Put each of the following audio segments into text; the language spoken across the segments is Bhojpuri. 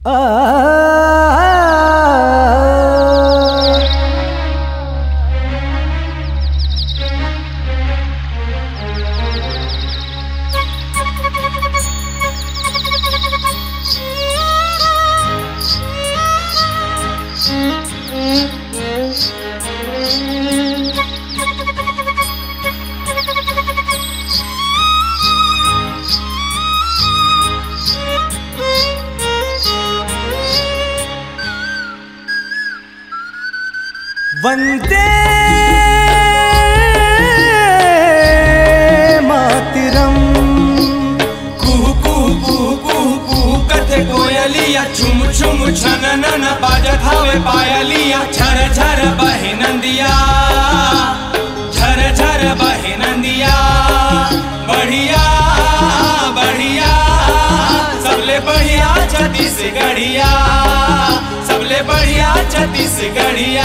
वंदे मातरम। कुहू कुहू कुहू कुहू कुहू कथे कोयलिया, छुम छुम छननन बाजत हवे पायलिया। झर झर बहे नंदिया, झर झर बहे नंदिया। बढ़िया बढ़िया सबले बढ़िया छत्तीसगढ़िया, सबले बढ़िया छत्तीसगढ़िया।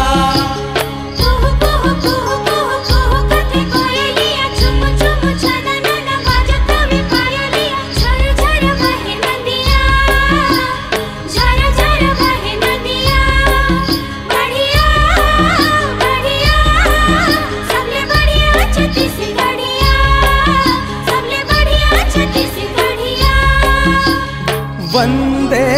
वंदे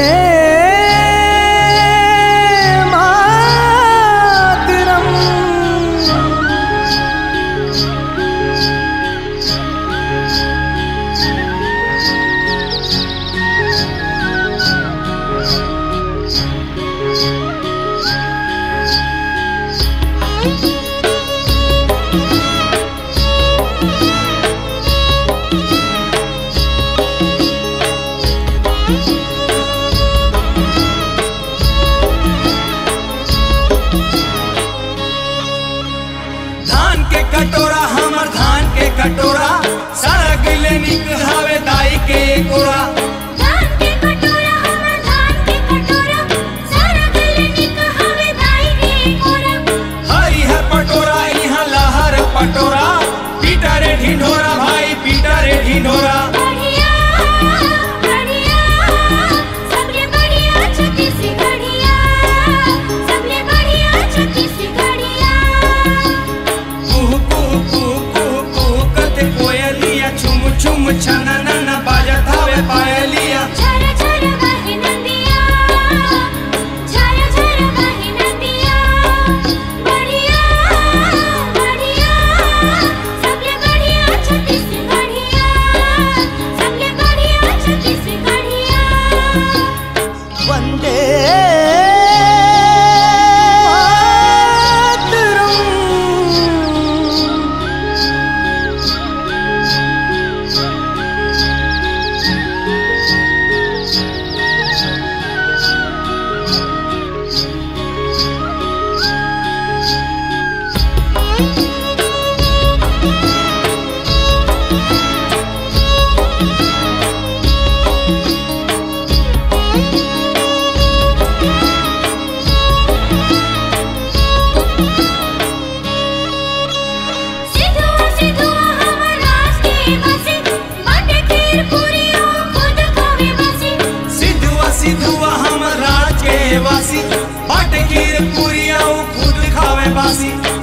कटोरा हमर धान के कटोरा, सड़क ले निकहावे दाई के कोरा। धान के कटोरा हमर धान के कटोरा, सड़क ले निकहावे दाई के कोरा। हरी है पटोरा यहाँ लहर पटोरा, पीटा रे ढिंढोरा भाई पीटा रे ढिंढोरा। बढ़िया बढ़िया सबले बढ़िया छत्तीसगढ़िया, सबले बढ़िया छत्तीसगढ़िया। कुहू कुहू कुहू कुहू कुहू कथे कोयलिया, छुम छुम छननन बाजत हवे पायलिया। झर झर बहे नंदिया, झर झर बहे नंदिया। बढ़िया बढ़िया सबले बढ़िया छत्तीसगढ़िया, सबले बढ़िया छत्तीसगढ़िया। वंदे सिधुआ सिधुआ हमर राज के बसे, बाटे खीर पूरियों खुद खावे बसे। सिधुआ सिधुआ हमर राज के वासी, बाट खीर पूरिया खुद खावे बासी।